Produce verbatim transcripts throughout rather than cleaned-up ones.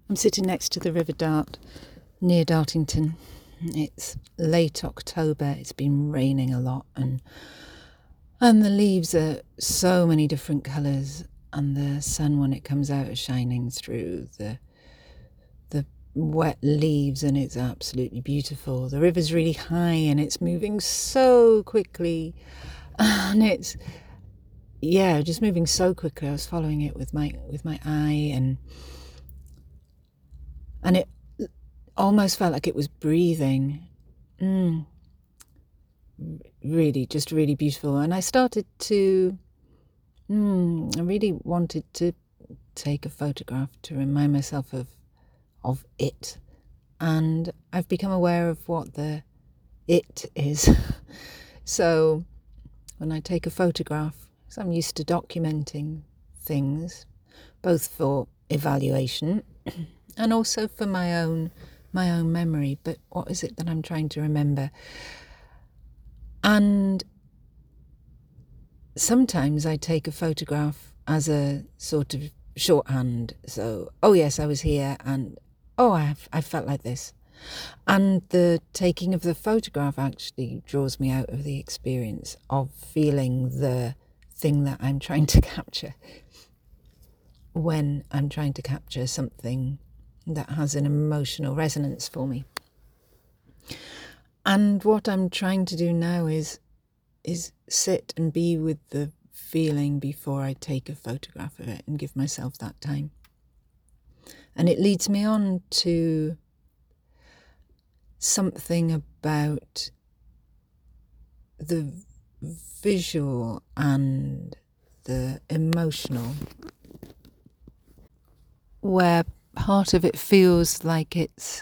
I'm sitting next to the River Dart near Dartington. It's late October. It's been raining a lot, and and the leaves are so many different colours, and the sun, when it comes out, is shining through the the wet leaves, and it's absolutely beautiful. The river's really high and it's moving so quickly, and it's yeah just moving so quickly. I was following it with my with my eye, and and it almost felt like it was breathing. Mm. Really, just really beautiful. And I started to, mm, I really wanted to take a photograph to remind myself of, of it. And I've become aware of what the it is. So when I take a photograph, so I'm used to documenting things, both for evaluation and also for my own my own memory. But what is it that I'm trying to remember? And sometimes I take a photograph as a sort of shorthand. So, oh yes, I was here, and oh, I I felt like this. And the taking of the photograph actually draws me out of the experience of feeling the thing that I'm trying to capture when I'm trying to capture something that has an emotional resonance for me. And what I'm trying to do now is is sit and be with the feeling before I take a photograph of it, and give myself that time. And it leads me on to something about the visual and the emotional, where part of it feels like it's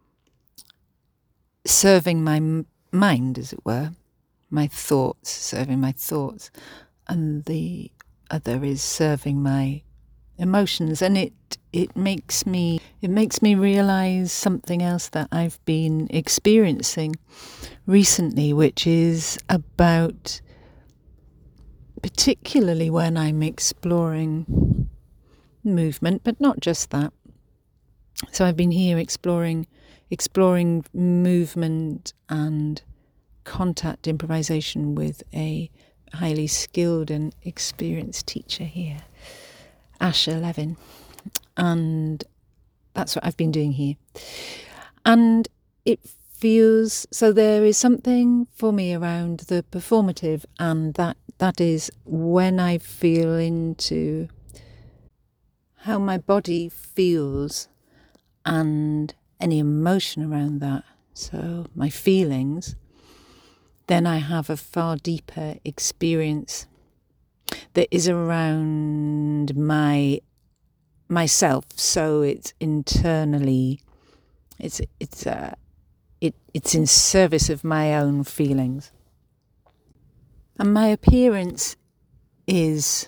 serving my m- mind, as it were, my thoughts, serving my thoughts, and the other is serving my emotions. And it it makes me it makes me realize something else that I've been experiencing recently, which is about, particularly when I'm exploring movement, but not just that. So I've been here exploring exploring movement and contact improvisation with a highly skilled and experienced teacher here, Asha Levin. And that's what I've been doing here. And it feels, so there is something for me around the performative, and that that is when I feel into how my body feels and any emotion around that, so my feelings, then I have a far deeper experience that is around my myself. So it's internally, it's it's uh, it it's in service of my own feelings, and my appearance is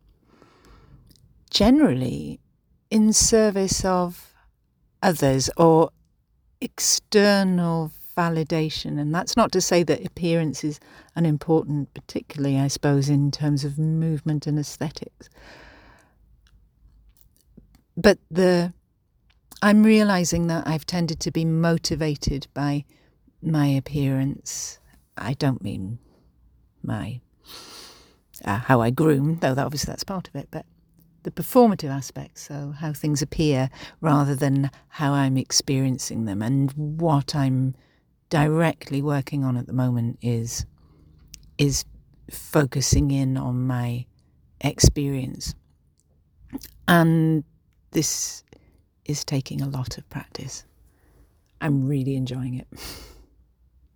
generally in service of others or external validation. And that's not to say that appearance is unimportant, particularly, I suppose, in terms of movement and aesthetics. But the I'm realizing that I've tended to be motivated by my appearance. I don't mean my uh, how I groom, though that, obviously that's part of it, but the performative aspect, so how things appear rather than how I'm experiencing them. And what I'm directly working on at the moment is is focusing in on my experience. And this is taking a lot of practice. I'm really enjoying it.